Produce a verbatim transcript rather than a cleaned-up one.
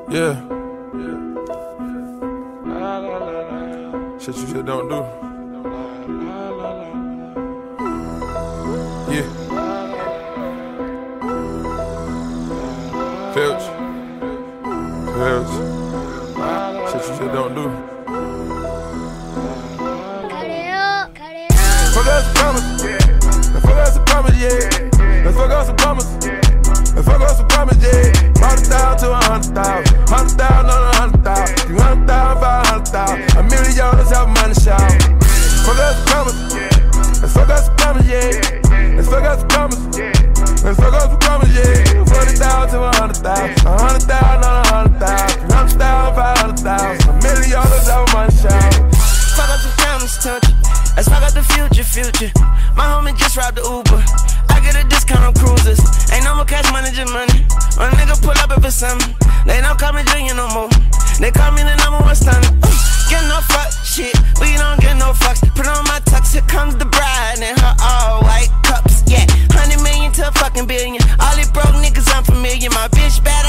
Yeah. Shit you just don't do. Yeah. Filch. Filch. Shit you just don't do. Fuck us some promise. Let's fuck us some promise, yeah. Let's fuck us some promise. Let's fuck us some promise, yeah. Hundred thousand to a hundred thousand. Hundred thousand on a hundred thousand. Three hundred thousand, five hundred thousand. A million dollars have money shout. Fuck us some promise. Let's fuck us some promise, yeah. Let's fuck us some promise. Let's fuck us some promise, yeah. Forty thousand to a hundred thousand. A hundred thousand on a hundred thousand. Three hundred thousand, five hundred thousand. A million dollars have money shout. Fuck up some promise, touch. Let's fuck up the future, future. My homie just robbed the Uber. I get a discount on cruises. Ain't no more cash money, just money. When a nigga pull up if it's something, they don't call me Junior no more. They call me the number one stunner. Uh, get no fuck shit, we don't get no fucks. Put on my tux, here comes the bride and her all white cups. Yeah, hundred million to a fucking billion. All these broke niggas unfamiliar. My bitch bad.